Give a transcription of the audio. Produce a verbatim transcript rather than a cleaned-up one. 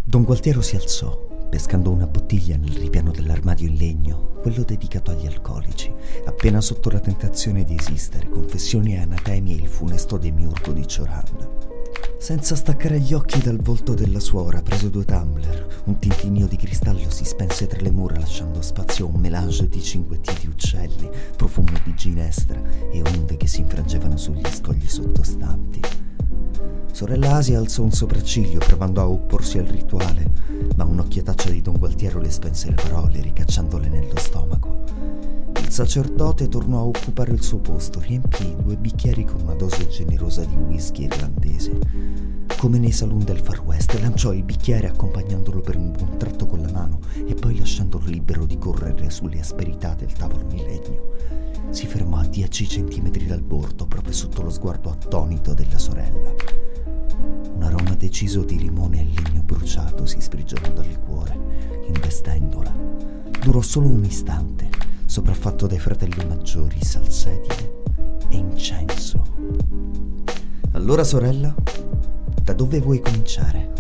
Don Gualtiero si alzò, pescando una bottiglia nel ripiano dell'armadio in legno, quello dedicato agli alcolici, appena sotto la tentazione di esistere, confessioni e anatemi e il funesto demiurgo di Cioran. Senza staccare gli occhi dal volto della suora, prese due tumbler. Un tintinnio di cristallo si spense tra le mura, lasciando spazio a un melange di cinguettiti uccelli, profumo di ginestra e onde che si infrangevano sugli scogli sottostanti. Sorella Asia alzò un sopracciglio, provando a opporsi al rituale, ma un'occhiataccia di Don Gualtiero le spense le parole, ricacciandole nello stomaco. Il sacerdote tornò a occupare il suo posto, riempì due bicchieri con una dose generosa di whisky irlandese. Come nei saloon del Far West, lanciò il bicchiere accompagnandolo per un buon tratto con la mano e poi lasciandolo libero di correre sulle asperità del tavolo in legno. Si fermò a dieci centimetri dal bordo, proprio sotto lo sguardo attonito della sorella. Un aroma deciso di limone e legno bruciato si sprigionò dal cuore, investendola. Durò solo un istante, sopraffatto dai fratelli maggiori, salsedine e incenso. Allora, sorella, da dove vuoi cominciare?